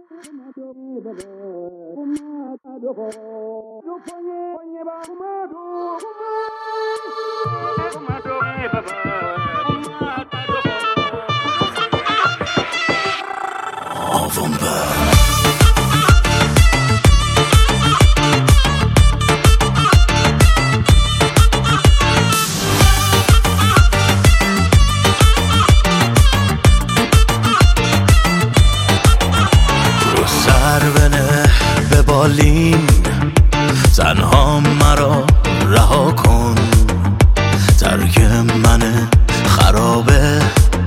بالین تنها مرا رها کن، ترک من خرابه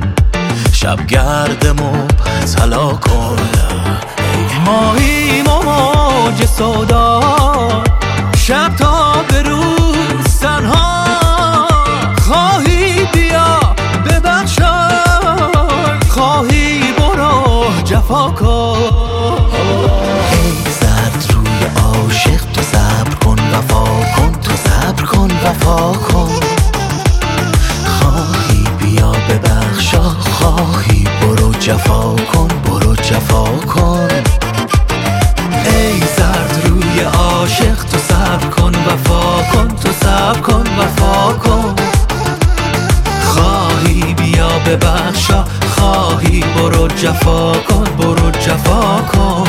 شبگرد مبتلا کن. ماهی موج سودا شب تا به روز تنها خواهی بیا ببخشای، خواهی برو جفا کن. تو صبر کن وفا کن، تو صبر کن وفا کن. خواهی بیا ببخشا، خواهی برو جفا کن، برو جفا کن. ای زرد روی عاشق تو صبر کن وفا کن، تو صبر کن وفا کن. خواهی بیا ببخشا، خواهی برو جفا کن، برو جفا کن.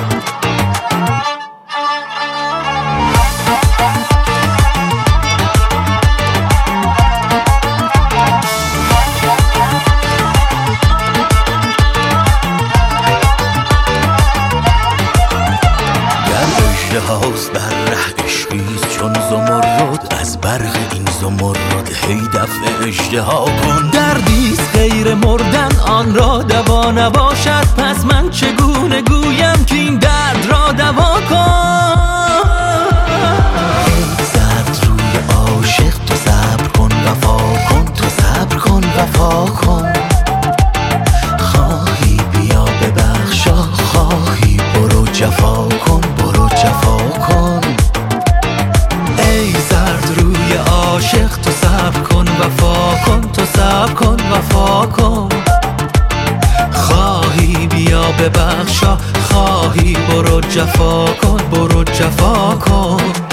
هاست بر ره عشقیست چون زمرد، از برق این زمرد هی دفع اژدها کن. دردیست غیر مردن آن را دوا نباشد، پس من چگونه گویم که این درد را دوا کن. ای زرد روی عاشق تو صبر کن وفا کن، تو صبر کن وفا کن. خواهی بیا ببخشا، خواهی برو جفا کن، برو جفا کن. ای زرد روی عاشق تو صبر کن وفا کن، تو صبر کن وفا کن. خواهی بیا ببخشا، خواهی برو جفا کن، برو جفا کن.